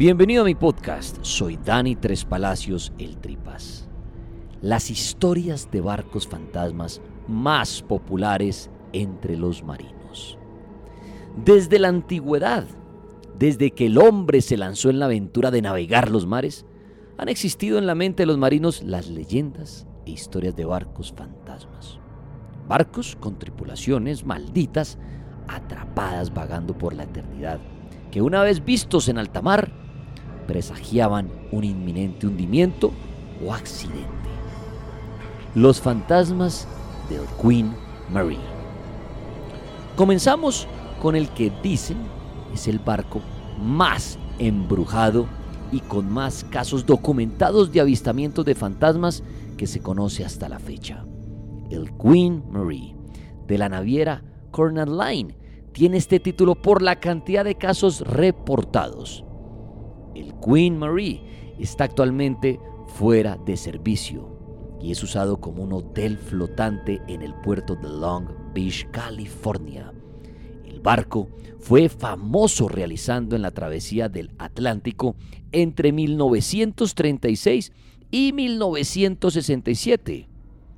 Bienvenido a mi podcast, soy Dani Tres Palacios, el Tripas. Las historias de barcos fantasmas más populares entre los marinos. Desde la antigüedad, desde que el hombre se lanzó en la aventura de navegar los mares, han existido en la mente de los marinos las leyendas e historias de barcos fantasmas. Barcos con tripulaciones malditas, atrapadas vagando por la eternidad, que una vez vistos en alta mar, presagiaban un inminente hundimiento o accidente. Los fantasmas del Queen Mary. Comenzamos con el que dicen es el barco más embrujado y con más casos documentados de avistamientos de fantasmas que se conoce hasta la fecha. El Queen Mary, de la naviera Cunard Line, tiene este título por la cantidad de casos reportados. El Queen Mary está actualmente fuera de servicio y es usado como un hotel flotante en el puerto de Long Beach, California. El barco fue famoso realizando en la travesía del Atlántico entre 1936 y 1967.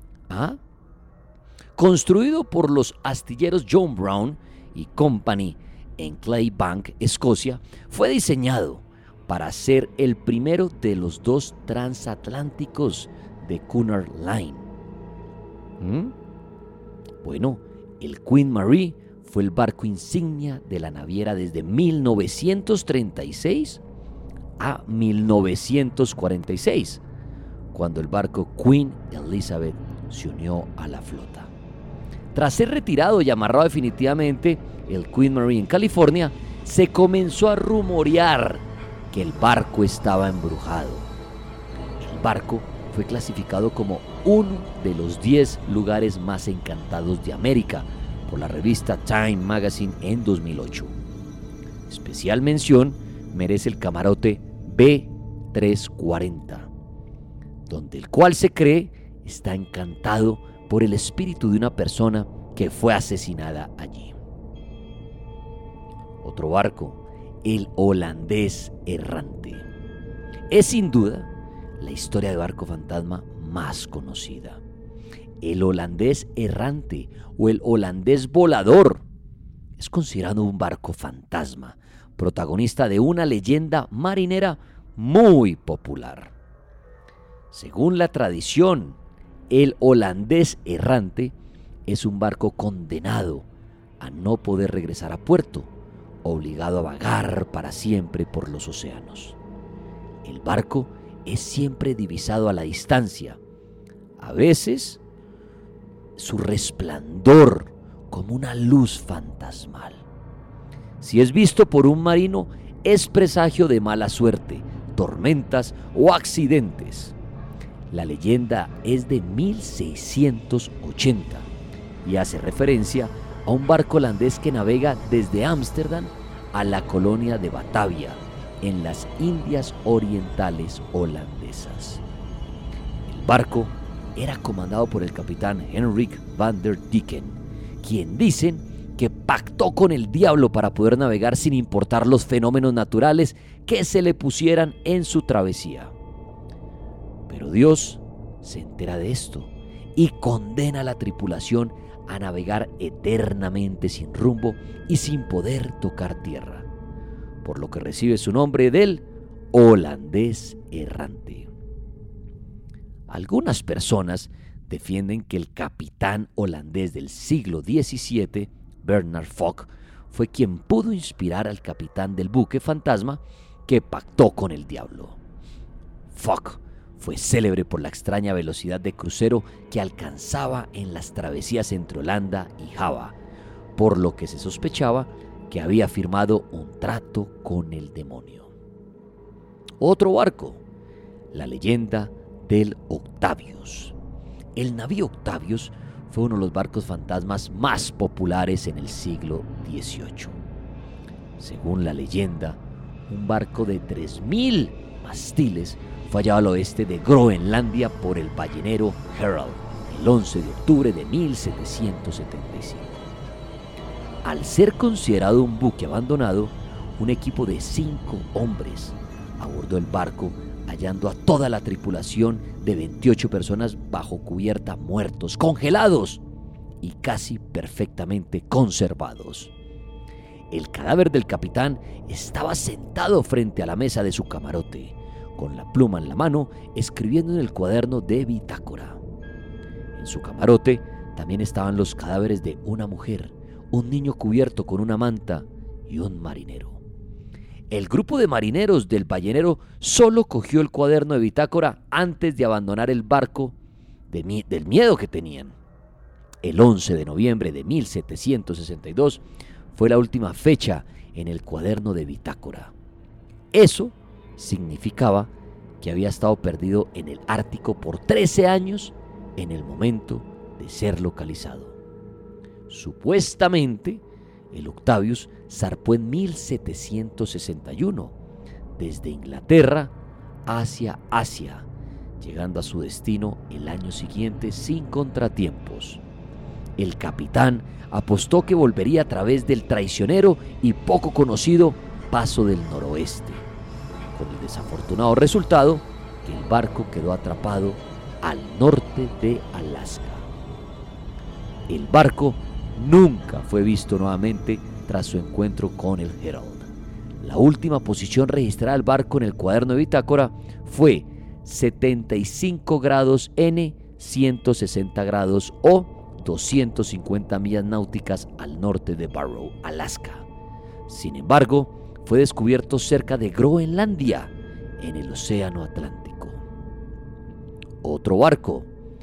Construido por los astilleros John Brown y Company en Claybank, Escocia, fue diseñado para ser el primero de los dos transatlánticos de Cunard Line. Bueno, el Queen Mary fue el barco insignia de la naviera desde 1936 a 1946, cuando el barco Queen Elizabeth se unió a la flota. Tras ser retirado y amarrado definitivamente el Queen Mary en California, se comenzó a rumorear que el barco estaba embrujado. El barco fue clasificado como uno de los 10 lugares más encantados de América por la revista Time Magazine en 2008. Especial mención merece el camarote B340, donde el cual se cree está encantado por el espíritu de una persona que fue asesinada allí. Otro barco, el holandés errante, es sin duda la historia de barco fantasma más conocida. El holandés errante o el holandés volador es considerado un barco fantasma, protagonista de una leyenda marinera muy popular. Según la tradición, el holandés errante es un barco condenado a no poder regresar a puerto, obligado a vagar para siempre por los océanos. El barco es siempre divisado a la distancia, a veces su resplandor como una luz fantasmal. Si es visto por un marino, es presagio de mala suerte, tormentas o accidentes. La leyenda es de 1680 y hace referencia a un barco holandés que navega desde Ámsterdam a la colonia de Batavia, en las Indias Orientales holandesas. El barco era comandado por el capitán Henrik van der Decken, quien dicen que pactó con el diablo para poder navegar sin importar los fenómenos naturales que se le pusieran en su travesía. Pero Dios se entera de esto y condena a la tripulación a navegar eternamente sin rumbo y sin poder tocar tierra, por lo que recibe su nombre del holandés errante. Algunas personas defienden que el capitán holandés del siglo XVII, Bernard Foch, fue quien pudo inspirar al capitán del buque fantasma que pactó con el diablo. Foch fue célebre por la extraña velocidad de crucero que alcanzaba en las travesías entre Holanda y Java, por lo que se sospechaba que había firmado un trato con el demonio. Otro barco, la leyenda del Octavius. El navío Octavius fue uno de los barcos fantasmas más populares en el siglo XVIII. Según la leyenda, un barco de 3.000 mástiles fue hallado al oeste de Groenlandia por el ballenero Herald el 11 de octubre de 1775. Al ser considerado un buque abandonado, un equipo de 5 hombres abordó el barco, hallando a toda la tripulación de 28 personas bajo cubierta, muertos, congelados y casi perfectamente conservados. El cadáver del capitán estaba sentado frente a la mesa de su camarote, con la pluma en la mano, escribiendo en el cuaderno de bitácora. En su camarote también estaban los cadáveres de una mujer, un niño cubierto con una manta y un marinero. El grupo de marineros del ballenero solo cogió el cuaderno de bitácora antes de abandonar el barco del miedo que tenían. El 11 de noviembre de 1762 fue la última fecha en el cuaderno de bitácora. Eso significaba que había estado perdido en el Ártico por 13 años en el momento de ser localizado. Supuestamente, el Octavius zarpó en 1761 desde Inglaterra hacia Asia, llegando a su destino el año siguiente sin contratiempos. El capitán apostó que volvería a través del traicionero y poco conocido Paso del Noroeste, con el desafortunado resultado que el barco quedó atrapado al norte de Alaska. El barco nunca fue visto nuevamente tras su encuentro con el Herald. La última posición registrada del barco en el cuaderno de bitácora fue 75 grados N, 160 grados O, 250 millas náuticas al norte de Barrow, Alaska. Sin embargo, fue descubierto cerca de Groenlandia, en el Océano Atlántico. Otro barco,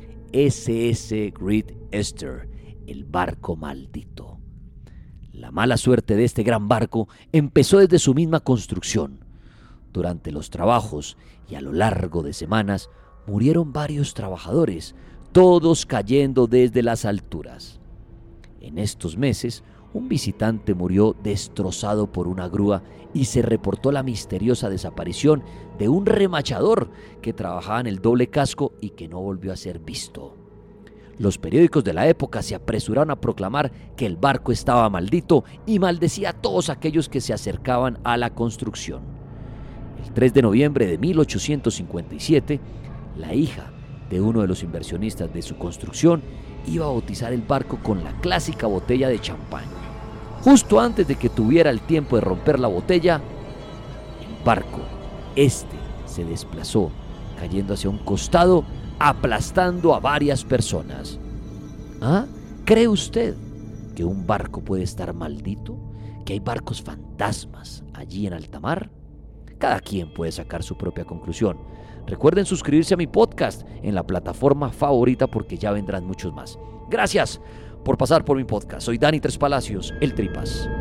SS Great Esther, el barco maldito. La mala suerte de este gran barco empezó desde su misma construcción. Durante los trabajos y a lo largo de semanas murieron varios trabajadores, todos cayendo desde las alturas. En estos meses, un visitante murió destrozado por una grúa y se reportó la misteriosa desaparición de un remachador que trabajaba en el doble casco y que no volvió a ser visto. Los periódicos de la época se apresuraron a proclamar que el barco estaba maldito y maldecía a todos aquellos que se acercaban a la construcción. El 3 de noviembre de 1857, la hija de uno de los inversionistas de su construcción iba a bautizar el barco con la clásica botella de champán. Justo antes de que tuviera el tiempo de romper la botella, el barco se desplazó, cayendo hacia un costado, aplastando a varias personas. ¿Ah? ¿Cree usted que un barco puede estar maldito? ¿Que hay barcos fantasmas allí en alta mar? Cada quien puede sacar su propia conclusión. Recuerden suscribirse a mi podcast en la plataforma favorita porque ya vendrán muchos más. Gracias por pasar por mi podcast. Soy Dani Tres Palacios, el Tripas.